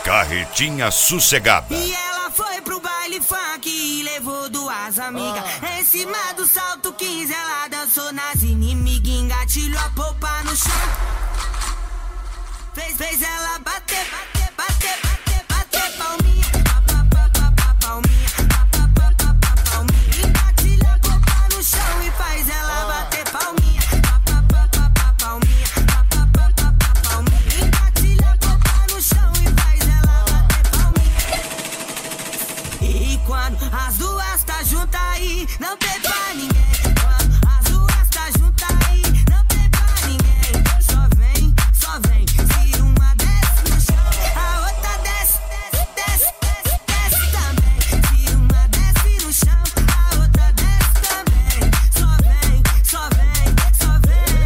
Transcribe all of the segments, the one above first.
Carretinha Sossegada. E ela foi pro baile funk e levou duas amigas. Em cima do salto 15 ela dançou nas inimigas, engatilhou a polpa no chão. Fez ela bater, bater, bater, bater, bater palminha. Palminha, palminha. Engatilha a polpa no chão e faz ela bater palminha. Palminha, palminha. Engatilha a polpa no chão e faz ela bater palminha. E quando as duas tá juntas aí, não tem pra ninguém. Quando as duas tá juntas aí, não tem pra ninguém. Só vem, só vem. Se uma desce no chão, a outra desce, desce, desce, desce também. Se uma desce no chão, a outra desce também. Só vem, só vem, só vem.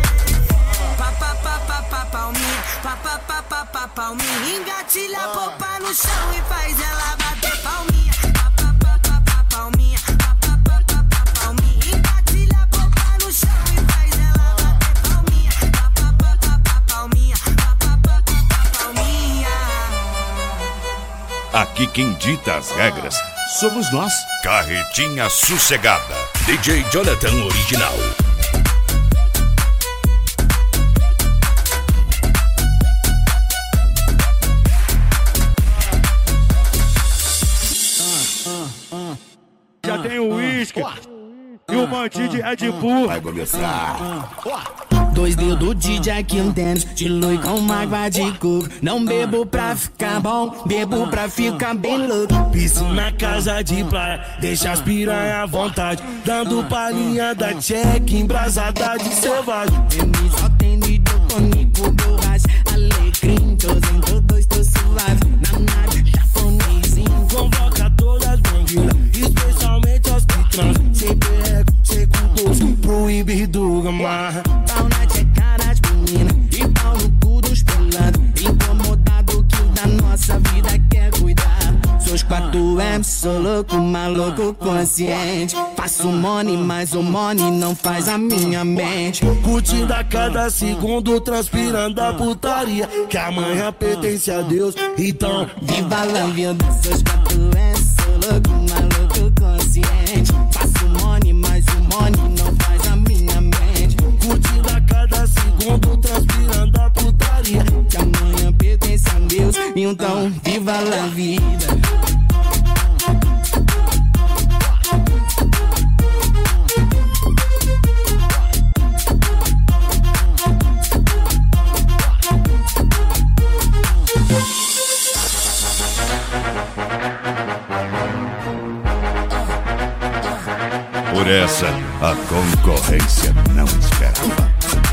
Palminha, palminha. Engatilha a polpa no chão e faz ela bater palminha. Palminha, palminha. Engatilha a polpa no chão e faz ela bater palminha. Palminha, palminha. Aqui quem dita as regras somos nós. Carretinha Sossegada. DJ Jonathan Original. Já tem o uísque e o mantinho de Red Bull. Vai começar. 2 dedos de Jack and Daniels, de loi com água de coco. Não bebo pra ficar bom, bebo pra ficar bem louco. Piscina, casa de praia, deixa as piranha à vontade. Dando palhinha da check, embrasada de selvagem. Ele só tem de comigo, borracha, alecrim. Tô sem dois, tô suave, na nada, japonesinho. Convoca todas as bangueiras, especialmente as que transam. Sem perreco, sem cultoso, proibido gamar. Pau na tcheca das meninas e pau no cu dos pelados. Incomodado que o da nossa vida quer cuidar. Sou os 4M, sou louco, maluco, consciente. Faço money, mas o money não faz a minha mente. Curtindo a cada segundo, transpirando a putaria. Que amanhã pertence a Deus, então viva la vida. Seus 4M, sou louco, maluco, consciente. Faço money, mas o money não faz a minha mente. Curtindo a cada segundo, transpirando a putaria. Que amanhã pertence a Deus, então viva la vida. Por essa, a concorrência não esperava.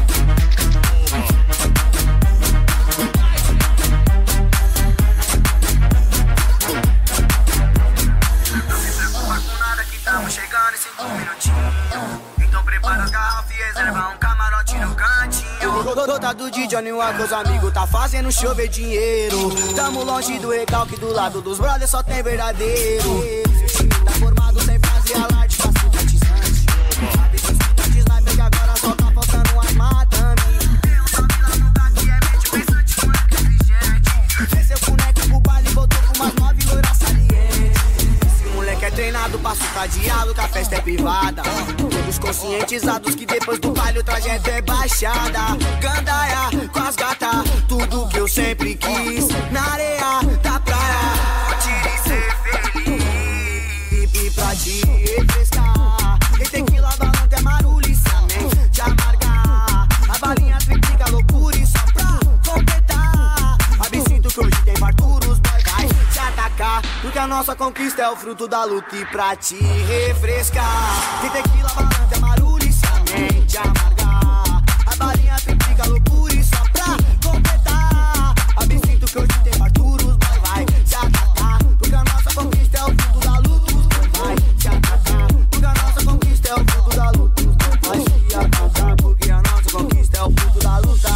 Estamos chegando em 5 minutinhos. Então prepara as garrafas e reserva um camarote no cantinho. Dotado de Johnny Walker, os amigos tá fazendo chover dinheiro. Tamo longe do recalque, do lado dos brothers só tem verdadeiro. Se o time tá formado sem fazer alarde, faço batizante. Sabe que escuta de sniper que agora só tá faltando as madame. Tem um salve lá no lugar que é mente pensante, moleque inteligente. Desceu com o neco pro baile e voltou com umas 9 loiras salientes. Moleque é treinado pra sucar diálogo, que a festa é privada. Todos conscientizados que depois do baile o trajeto é baixada. Gandaia com as gatas, tudo que eu sempre quis. Na areia da praia, tire e ser feliz. E pra te refrescar, e tequila, balão, tem maruliciamento. Te amargar, a balinha triplica loucura e só pra completar. Absinto que hoje tem farturos, boy, vai te atacar. Porque a nossa conquista é o fruto da luta. E pra te refrescar, tem tequila, balão, tem maruliciamento. Te amargar, a balinha triplica loucura e só pra completar. Absinto que hoje tem farturos, boy, vai te atacar. Porque a nossa conquista é o fruto da luta. Vai te atacar, porque a nossa conquista é o fruto da luta. Vai te atacar, porque a nossa conquista é o fruto da luta.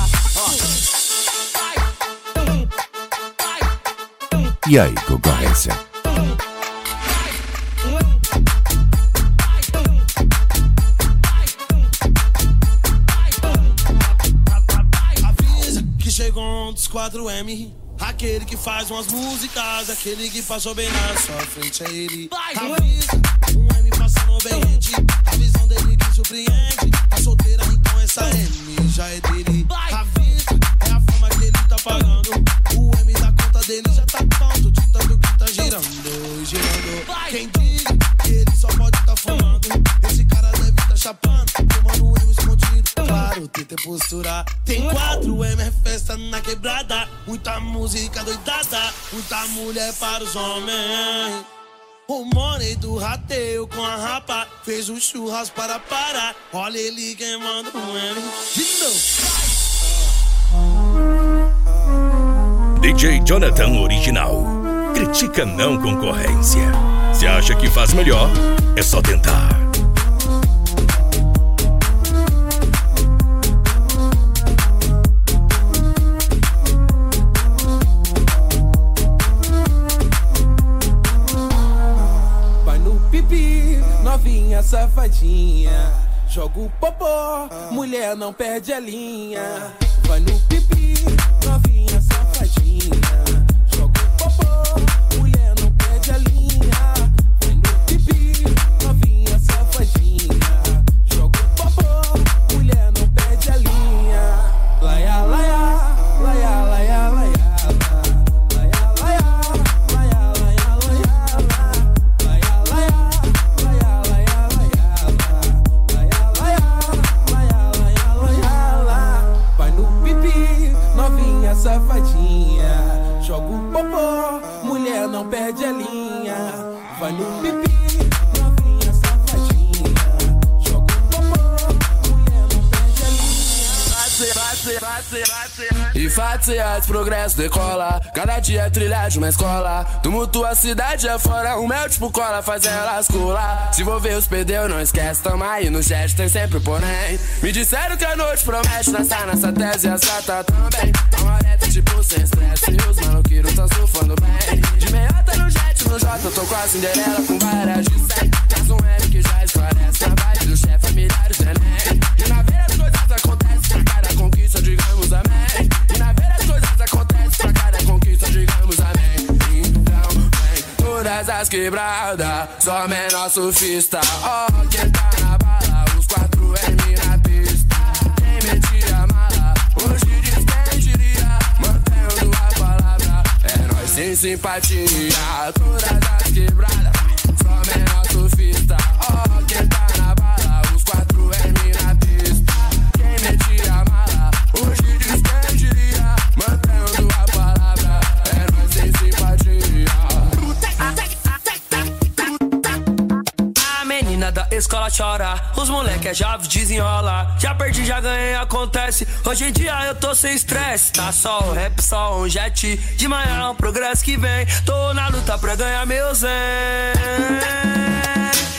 E aí, concorrência? Avisa que chegou um dos 4M. Aquele que faz umas músicas, aquele que passou bem na sua frente, é ele. Avisa, um M passando bem rente, a visão dele que surpreende. Tá solteira, então essa M já é dele. Avisa, é a fama que ele tá pagando. O M da conta dele já tá pronto, de tanto que tá girando, girando. Quem diga que ele só pode tá fumando, esse cara deve tá chapando, tomando um M escondido. Claro, tenta posturar. Tem 4 M, é festa na quebrada. Muita música doidada, muita mulher para os homens. O money do rateio com a rapa fez um churrasco para parar. Olha ele queimando um M de novo. DJ Jonathan Original. Critica não concorrência. Se acha que faz melhor, é só tentar. Novinha safadinha, joga o popó, mulher não perde a linha. Vai no pipi, novinha safadinha, joga o popó, mulher não perde a linha. Vai no pipi, novinha safadinha, joga o popó, mulher não perde a linha. Laia, laia, laia, laia, laia. Safadinha, joga o popó, mulher não perde a linha. Vai no pipi, novinha safadinha, joga o popó, mulher não perde a linha. E fatias, progresso decola, cada dia trilha de uma escola. Tumultua a cidade afora, o mel tipo cola faz elas colar. Se envolver os perdeu, não esquece, tamo aí no jet, tem sempre porém. Me disseram que a noite promete, nessa tese e essa tá também. Uma horeta tipo sem estresse, e os maloqueiros tão surfando bem. De meiota no jet, no J, eu tô com a Cinderela com várias de 100. Traz um M que já esclarece, a vibe do chefe, milhares de Enem. E na beira as coisas acontecem, pra cada conquista, digamos amém. E na beira as coisas acontecem, pra cada conquista, digamos amém. Então vem todas as quebradas, só menor surfista. Ó, quem tá na bala, os 4 M na pista. Quem metia a mala, hoje diz quem diria, mantendo a palavra, é nós sem simpatia. Todas as quebradas, só menor surfista. Ó, quem tá na bala, os 4 M na pista. Quem metia a mala, hoje diz quem diria, mantendo a palavra, é nós sem simpatia. A menina da escola chora, os moleque é jovem, desenrola. Já perdi, já ganhei, acontece. Hoje em dia eu tô sem estresse. Tá só o rap, só um jet. De manhã é um progresso que vem. Tô na luta pra ganhar meu zen.